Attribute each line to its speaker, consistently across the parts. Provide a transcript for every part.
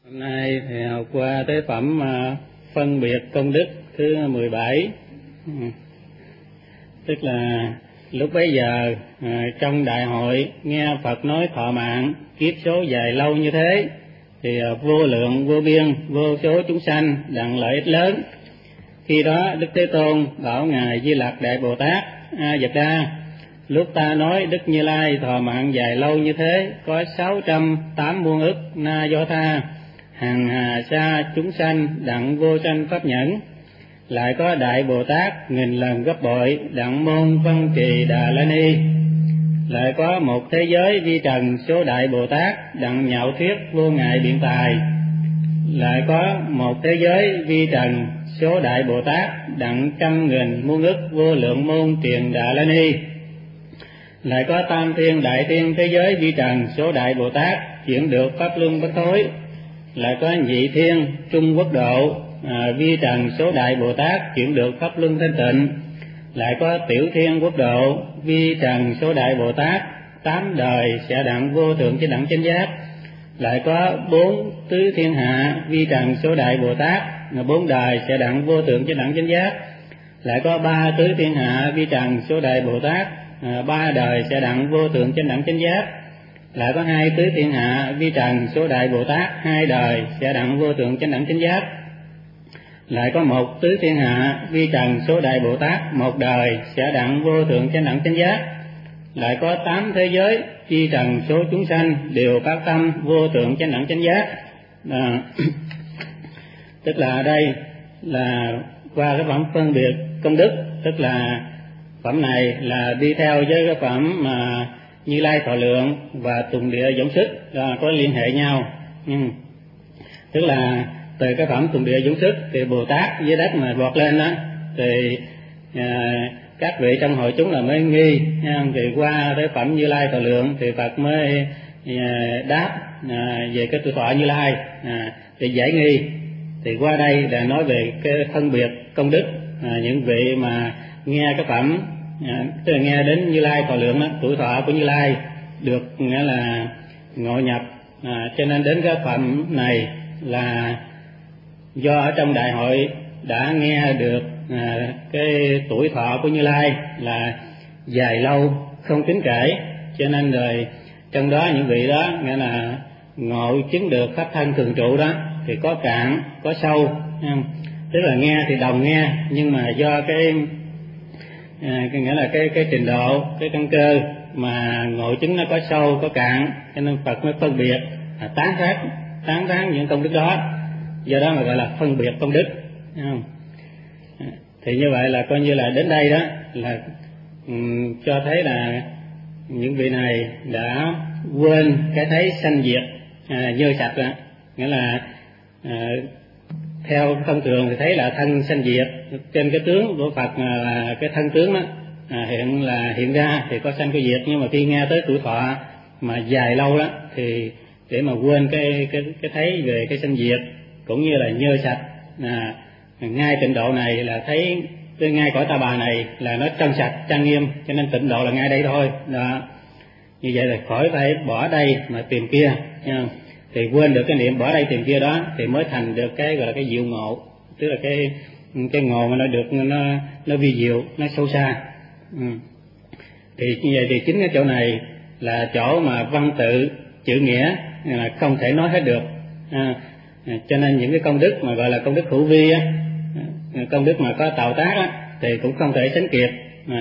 Speaker 1: Hôm nay thì học qua tới phẩm phân biệt công đức thứ 17. Tức là lúc bấy giờ trong đại hội nghe Phật nói thọ mạng kiếp số dài lâu như thế, thì vô lượng vô biên vô số chúng sanh đặng lợi ích lớn. Khi đó Đức Thế Tôn bảo ngài Di Lặc Đại Bồ Tát: A Vật Đa, lúc ta nói Đức Như Lai thọ mạng dài lâu như thế, có 608 muôn ức na do tha hằng hà sa chúng sanh đặng vô sanh pháp nhẫn. Lại có Đại Bồ Tát nghìn lần gấp bội đặng môn văn trì Đà La Ni. Lại có một thế giới vi trần số Đại Bồ Tát đặng nhạo thuyết vô ngại biện tài. Lại có một thế giới vi trần số Đại Bồ Tát đặng trăm nghìn muôn ức vô lượng môn truyền Đà La Ni. Lại có tam thiên đại thiên thế giới vi trần số Đại Bồ Tát chuyển được pháp luân bất thối. Lại có nhị thiên trung quốc độ vi trần số Đại Bồ Tát chuyển được pháp luân thanh tịnh. Lại có tiểu thiên quốc độ vi trần số Đại Bồ Tát 8 đời sẽ đặng vô thượng chánh đẳng chánh giác. Lại có 4 tứ thiên hạ vi trần số Đại Bồ Tát 4 đời sẽ đặng vô thượng chánh đẳng chánh giác. Lại có 3 tứ thiên hạ vi trần số Đại Bồ Tát 3 đời sẽ đặng vô thượng chánh đẳng chánh giác. Lại có 2 tứ thiên hạ vi trần số Đại Bồ Tát 2 đời sẽ đặng vô thượng chánh đẳng chánh giác. Lại có 1 tứ thiên hạ vi trần số Đại Bồ Tát 1 đời sẽ đặng vô thượng chánh đẳng chánh giác. Lại có 8 thế giới vi trần số chúng sanh đều phát tâm vô thượng chánh đẳng chánh giác. Tức là ở đây là qua cái phẩm phân biệt công đức, tức là phẩm này là đi theo với cái phẩm mà Như Lai Thọ Lượng và Tùng Địa Dũng Sức có liên hệ nhau. Tức là từ cái phẩm Tùng Địa Dũng Sức thì Bồ Tát dưới đất mà vọt lên đó, thì các vị trong hội chúng là mới nghi, thì qua cái phẩm Như Lai Thọ Lượng thì Phật mới đáp về cái tuổi thọ Như Lai để giải nghi. Thì qua đây là nói về cái phân biệt công đức. Những vị mà nghe cái phẩm tức là nghe đến Như Lai Thọ Lượng đó, tuổi thọ của Như Lai được nghĩa là ngộ nhập, cho nên đến cái phẩm này là do ở trong đại hội đã nghe được cái tuổi thọ của Như Lai là dài lâu không tính kể, cho nên rồi trong đó những vị đó nghĩa là ngộ chứng được pháp thân thường trụ đó thì có cạn có sâu, tức là nghe thì đồng nghe, nhưng mà do cái nghĩa là cái trình độ, cái căn cơ mà ngộ chứng nó có sâu có cạn, cho nên Phật mới phân biệt tán thán những công đức đó, do đó mà gọi là phân biệt công đức. Thì như vậy là coi như là đến đây đó là cho thấy là những vị này đã quên cái thấy sanh diệt nhơ sạch đó. Nghĩa là theo thông thường thì thấy là thân sanh diệt, trên cái tướng của Phật là cái thân tướng đó hiện ra thì có sanh có diệt, nhưng mà khi nghe tới tuổi thọ mà dài lâu đó thì để mà quên cái thấy về cái sanh diệt cũng như là nhơ sạch, ngay tịnh độ này là thấy tới ngay cõi Ta Bà này là nó trong sạch trang nghiêm, cho nên tịnh độ là ngay đây thôi đó. Như vậy là khỏi phải bỏ đây mà tìm kia, thì quên được cái niệm bỏ đây tìm kia đó thì mới thành được cái gọi là cái diệu ngộ, tức là cái ngộ mà nó được nó vi diệu, nó sâu xa. Thì như vậy thì chính cái chỗ này là chỗ mà văn tự chữ nghĩa là không thể nói hết được. Cho nên những cái công đức mà gọi là công đức hữu vi á, công đức mà có tạo tác á, thì cũng không thể sánh kịp.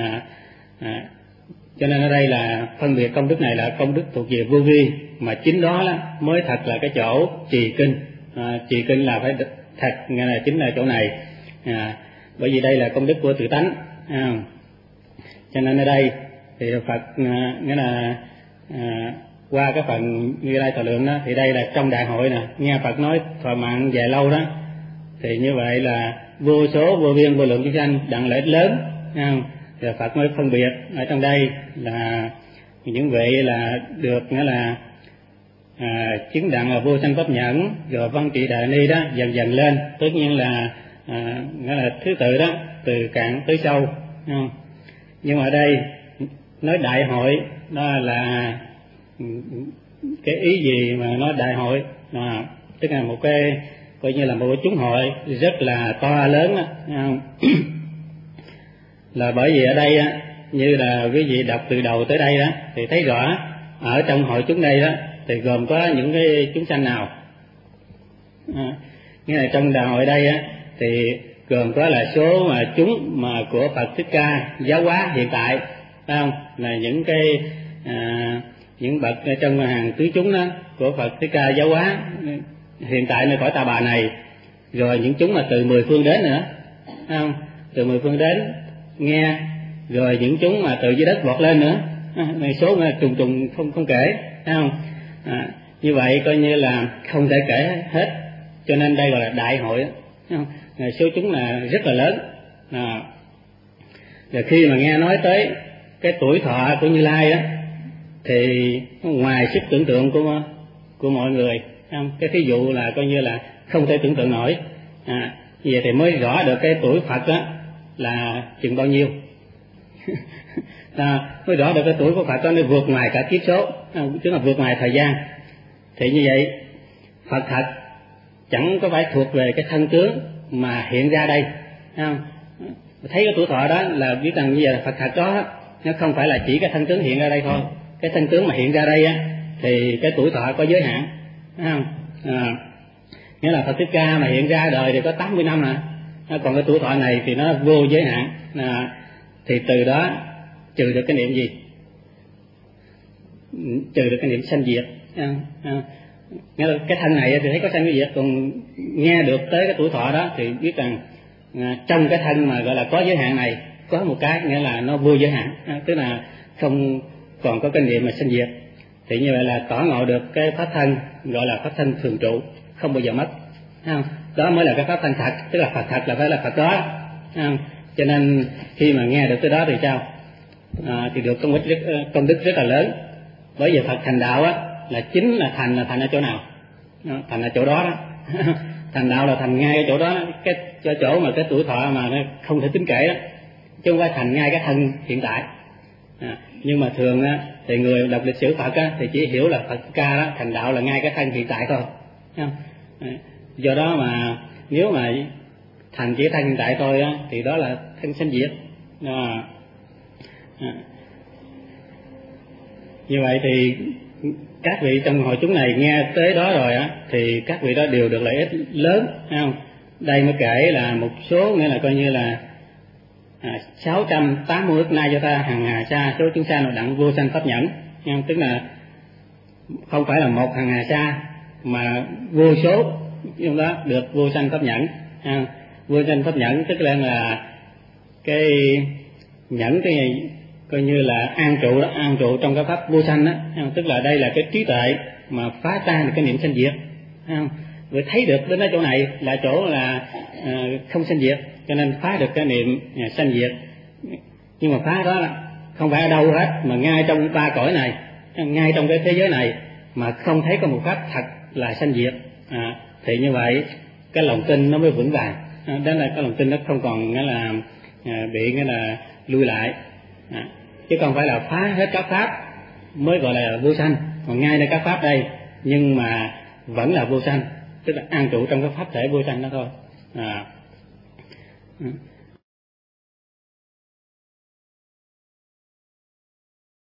Speaker 1: Cho nên ở đây là phân biệt công đức này là công đức thuộc về vô vi, mà chính đó mới thật là cái chỗ trì kinh. Trì kinh là phải thật, nghĩa là chính là chỗ này, bởi vì đây là công đức của tự tánh. Cho nên ở đây thì Phật nghĩa là qua cái phần Như Lai Thọ Lượng đó, thì đây là trong đại hội nè, nghe Phật nói thọ mạng dài lâu đó, thì như vậy là vô số vô biên vô lượng chúng sanh đặng lợi ích lớn. Thì Phật mới phân biệt ở trong đây là những vị là được nghĩa là chứng đặng là vô sanh pháp nhẫn, rồi văn trị Đà Ni đó dần dần lên, tất nhiên là nghĩa là thứ tự đó từ cạn tới sâu. Nhưng mà ở đây nói đại hội đó là cái ý gì mà nói đại hội tức là một cái coi như là một cái chúng hội rất là to lớn đó, là bởi vì ở đây á, như là quý vị đọc từ đầu tới đây đó thì thấy rõ ở trong hội chúng đây đó thì gồm có những cái chúng sanh nào. Nghĩa là trong đại hội đây á thì gồm có là số mà chúng mà của Phật Thích Ca giáo hóa hiện tại, phải không? Là những cái những bậc trong hàng tứ chúng đó của Phật Thích Ca giáo hóa hiện tại nơi cõi Ta Bà này, rồi những chúng mà từ 10 phương đến nữa, phải không? Từ 10 phương đến nghe, rồi những chúng mà từ dưới đất vọt lên nữa, này số mà trùng trùng không kể, phải không? Như vậy coi như là không thể kể hết, cho nên đây gọi là đại hội, phải không? Số chúng là rất là lớn. Rồi khi mà nghe nói tới cái tuổi thọ của Như Lai đó thì ngoài sức tưởng tượng của mọi người, không? Cái thí dụ là coi như là không thể tưởng tượng nổi. Như vậy thì mới rõ được cái tuổi Phật đó là chừng bao nhiêu. Mới rõ được cái tuổi của Phật đó nó vượt ngoài cả kiếp số, tức là vượt ngoài thời gian. Thì như vậy Phật thật chẳng có phải thuộc về cái thân tướng mà hiện ra đây, không? Thấy cái tuổi thọ đó là biết rằng như vậy là Phật thật đó, nó không phải là chỉ cái thân tướng hiện ra đây thôi. Cái thân tướng mà hiện ra đây á thì cái tuổi thọ có giới hạn, phải không? Nghĩa là Phật Thích Ca mà hiện ra đời thì có 80 năm nè, còn cái tuổi thọ này thì nó vô giới hạn. Thì từ đó trừ được cái niệm gì? Trừ được cái niệm sanh diệt. Nghĩa là cái thân này thì thấy có sanh diệt, còn nghe được tới cái tuổi thọ đó thì biết rằng trong cái thân mà gọi là có giới hạn này có một cái nghĩa là nó vô giới hạn, tức là không còn có cái niệm mà sanh diệt. Thì như vậy là tỏ ngộ được cái pháp thân gọi là pháp thân thường trụ, không bao giờ mất, không? Đó mới là cái pháp thân thật, tức là Phật thật là phải là Phật đó, không? Cho nên khi mà nghe được cái đó thì sao? Thì được công đức rất là lớn. Bởi vì Phật thành đạo á là chính là thành ở chỗ nào? Thành ở chỗ đó đó. Thành đạo là thành ngay ở chỗ đó, cái chỗ mà cái tuổi thọ mà nó không thể tính kể đó, chứ không phải thành ngay cái thân hiện tại. Nhưng mà thường á thì người đọc lịch sử Phật á thì chỉ hiểu là Phật Ca đó thành đạo là ngay cái thân hiện tại thôi, không? Do đó mà nếu mà thành chỉ thân hiện tại thôi á thì đó là thân sanh diệt. Như vậy thì các vị trong hội chúng này nghe tới đó rồi á thì các vị đó đều được lợi ích lớn, thấy không? Đây mới kể là một số, nghĩa là coi như là 680 ức nay cho ta hằng hà sa số chúng sanh đặng vô sanh pháp nhẫn, tức là không phải là một hằng hà sa mà vô số trong đó được vô sanh pháp nhẫn. Vô sanh pháp nhẫn tức là cái nhẫn cái coi như là an trụ đó, an trụ trong cái pháp vô sanh đó, tức là đây là cái trí tuệ mà phá tan được cái niệm sanh diệt, không? Vì thấy được đến chỗ này là chỗ là không sanh diệt, cho nên phá được cái niệm sanh diệt. Nhưng mà phá đó không phải ở đâu hết, mà ngay trong ba cõi này, ngay trong cái thế giới này mà không thấy có một pháp thật là sanh diệt. Thì như vậy cái lòng tin nó mới vững vàng. Đó là cái lòng tin nó không còn nghĩa là bị nghĩa là lui lại, chứ không phải là phá hết các pháp mới gọi là vô sanh. Còn ngay đây các pháp đây nhưng mà vẫn là vô sanh, tức là an trụ trong cái pháp thể vô sanh đó thôi.